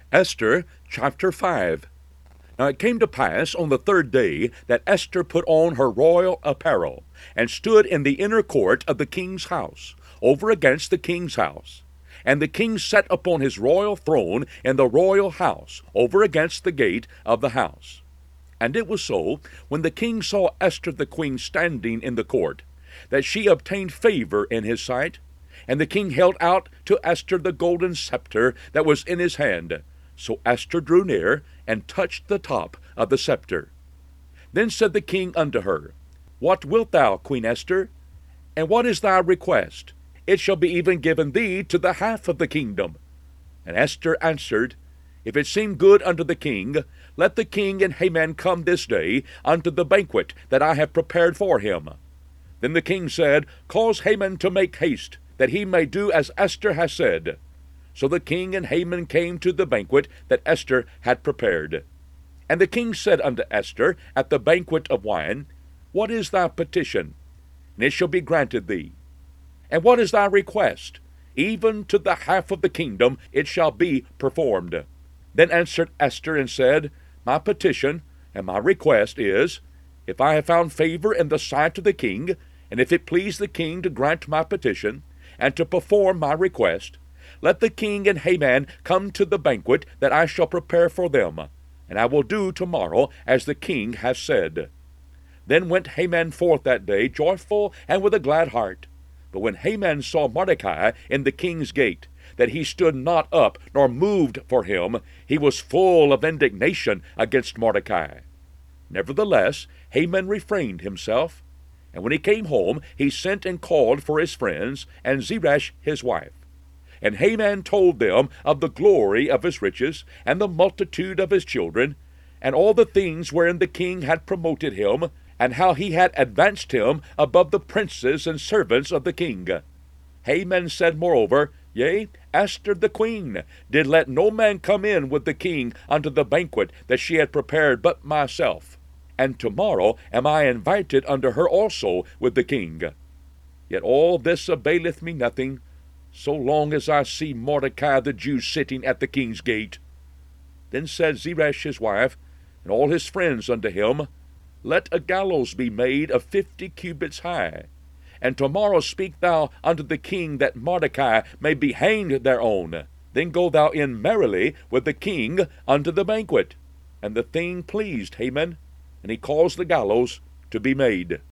Esther chapter 5. Now it came to pass on the third day that Esther put on her royal apparel, and stood in the inner court of the king's house, over against the king's house. And the king sat upon his royal throne in the royal house, over against the gate of the house. And it was so, when the king saw Esther the queen standing in the court, that she obtained favor in his sight. And the king held out to Esther the golden scepter that was in his hand. So Esther drew near, and touched the top of the scepter. Then said the king unto her, What wilt thou, Queen Esther? And what is thy request? It shall be even given thee to the half of the kingdom. And Esther answered, If it seem good unto the king, let the king and Haman come this day unto the banquet that I have prepared for him. Then the king said, Cause Haman to make haste, that he may do as Esther has said. So the king and Haman came to the banquet that Esther had prepared. And the king said unto Esther at the banquet of wine, What is thy petition? And it shall be granted thee. And what is thy request? Even to the half of the kingdom it shall be performed. Then answered Esther and said, My petition and my request is, if I have found favor in the sight of the king, and if it please the king to grant my petition, and to perform my request, let the king and Haman come to the banquet that I shall prepare for them, and I will do tomorrow as the king hath said. Then went Haman forth that day joyful and with a glad heart. But when Haman saw Mordecai in the king's gate, that he stood not up nor moved for him, he was full of indignation against Mordecai. Nevertheless, Haman refrained himself. And when he came home, he sent and called for his friends, and Zeresh his wife. And Haman told them of the glory of his riches, and the multitude of his children, and all the things wherein the king had promoted him, and how he had advanced him above the princes and servants of the king. Haman said moreover, Yea, Esther the queen did let no man come in with the king unto the banquet that she had prepared but myself. And tomorrow am I invited unto her also with the king. Yet all this availeth me nothing, so long as I see Mordecai the Jew sitting at the king's gate. Then said Zeresh his wife, and all his friends unto him, Let a gallows be made of 50 cubits high. And tomorrow speak thou unto the king that Mordecai may be hanged thereon. Then go thou in merrily with the king unto the banquet. And the thing pleased Haman, and he caused the gallows to be made.